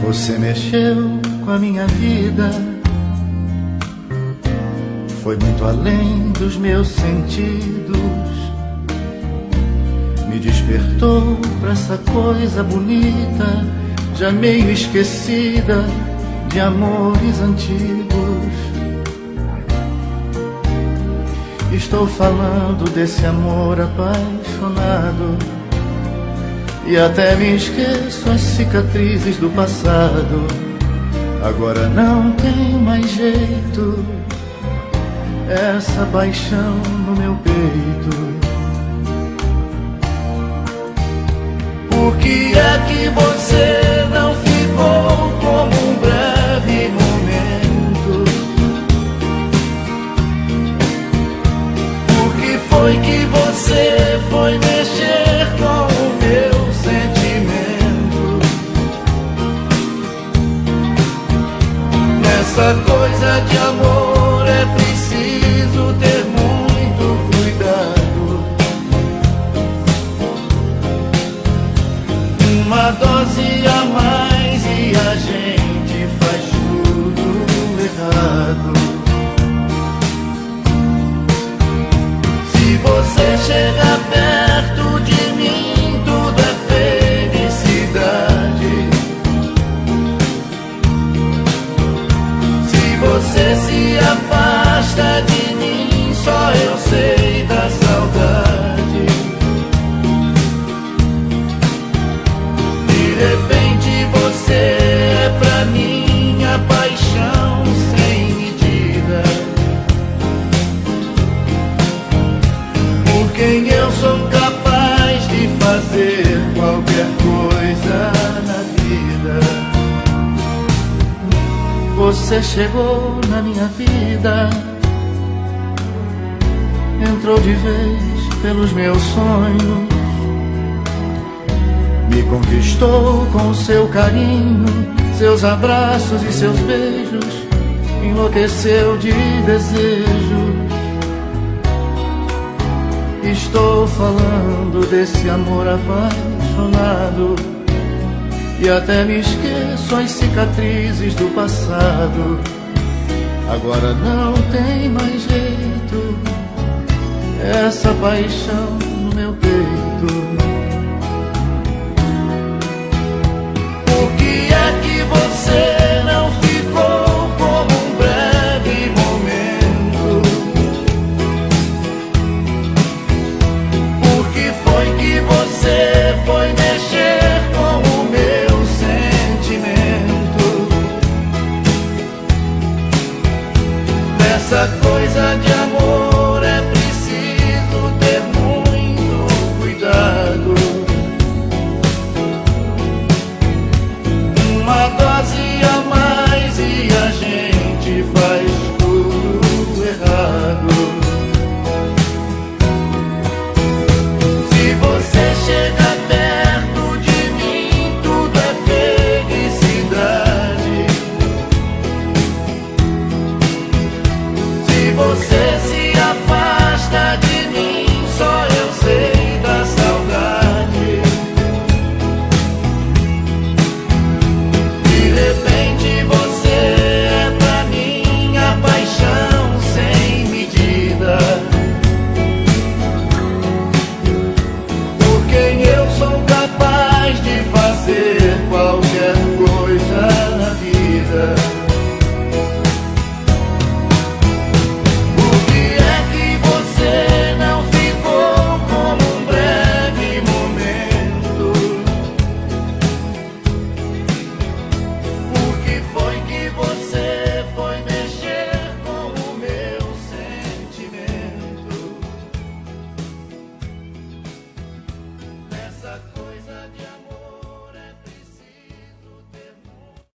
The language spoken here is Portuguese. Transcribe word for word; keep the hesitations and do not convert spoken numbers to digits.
Você mexeu com a minha vida, foi muito além dos meus sentidos. Me despertou pra essa coisa bonita, já meio esquecida de amores antigos. Estou falando desse amor apaixonado, e até me esqueço as cicatrizes do passado. Agora não tem mais jeito, essa paixão no meu peito. Por que é que você não ficou como um breve momento? Por que foi que você foi mexer com o meu sentimento? Nessa coisa de amor é preciso ter muito cuidado. Uma dose a mais e a gente faz tudo errado. Se você chega perto de mim, tudo é felicidade. Se você se afasta de mim, só eu sei da saudade. De repente você é pra mim a paixão sem medida. Por quem eu sou capaz de fazer qualquer coisa na vida. Você chegou na minha vida, entrou de vez pelos meus sonhos, me conquistou com seu carinho, seus abraços e seus beijos, enlouqueceu de desejo. Estou falando desse amor apaixonado, e até me esqueço as cicatrizes do passado. Agora não tem mais jeito, essa paixão no meu peito. Por que é que você não ficou como um breve momento? Por que foi que você foi mexer com o meu sentimento? Nessa coisa de